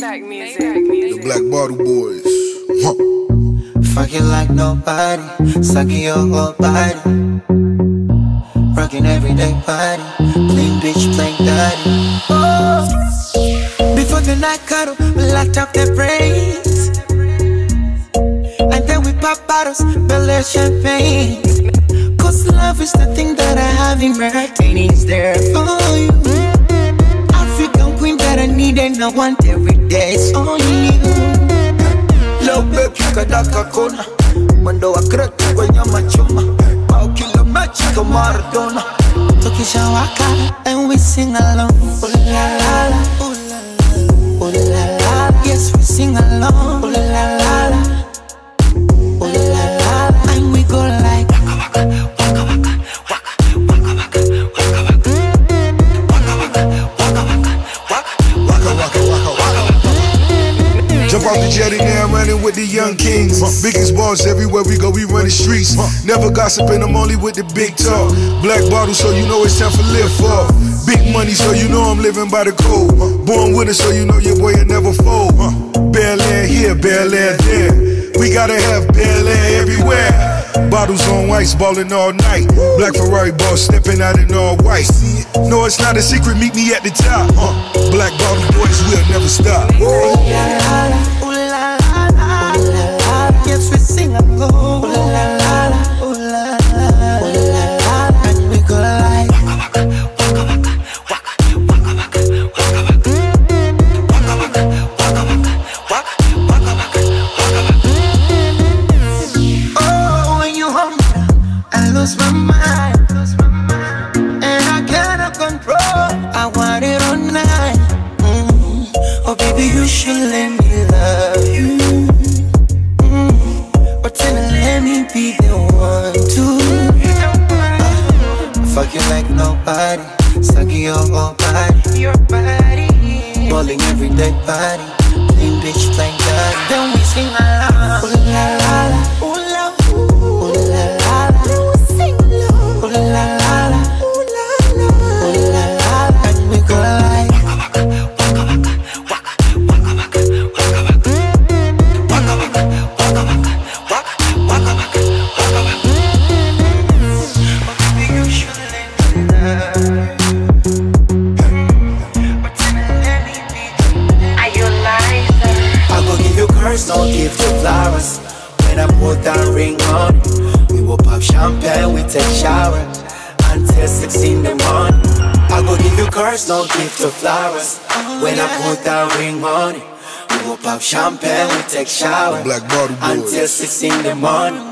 Maybach music. The Black Bottle Boys. Fuck you like nobody, sucking your whole body, rocking everyday party, plain bitch, plain daddy. Oh, before the night cuddle, we locked up their brains, and then we pop bottles, belly champagne. Cause love is the thing that I have in my heart, and it's there for you. African queen that I need and I want every day, it's only you. Love baby kadaka kona, mwendo wa kreti kwenye machuma, au kila mechi kama Maradona. Tukisha waka and we sing along, ooh la la la, ooh la la, ooh la la. Yes we sing along, ooh la la la, ooh la la la. And we go like waka waka, waka waka, waka waka, waka waka, waka waka. Jump off the jetty now, running with the young kings. Biggest boss everywhere we go, we run the streets. Never gossiping, I'm only with the big talk. Black bottle, so you know it's time for lift off. Big money, so you know I'm living by the code. Born with it, so you know your boy will never fold. Bel Air here, Bel Air there. We gotta have Bel Air everywhere. Bottles on ice, ballin' all night. Black Ferrari boss stepping out in all white. No, it's not a secret, meet me at the top. Black Bottle Boys, we'll never stop. Ooh la la la, ooh la la la, ooh la la. Yes we sing along, ooh la la la, ooh la la, ooh la la. And we go like waka waka, waka waka, waka waka, waka waka, waka waka, waka waka, waka waka. Oh, when you hold me down, I lose my mind, and I cannot control. I want it all night. Oh baby, you should let me love you. But then let me be the one to fuck you like nobody, sucking your whole body, balling everyday body, plain bitch, plain daddy. Then we sing along, ooh la la la, ooh la ooh la la la. Then we sing along, ooh la la la, ooh la la, ooh la la. And we go like don't give you flowers. When I put that ring on, we will pop champagne, we take shower until 6 in the morning. I go give you curse, don't give you flowers. When I put that ring on, we will pop champagne, we take shower Black Bottle Boys. until 6 in the morning.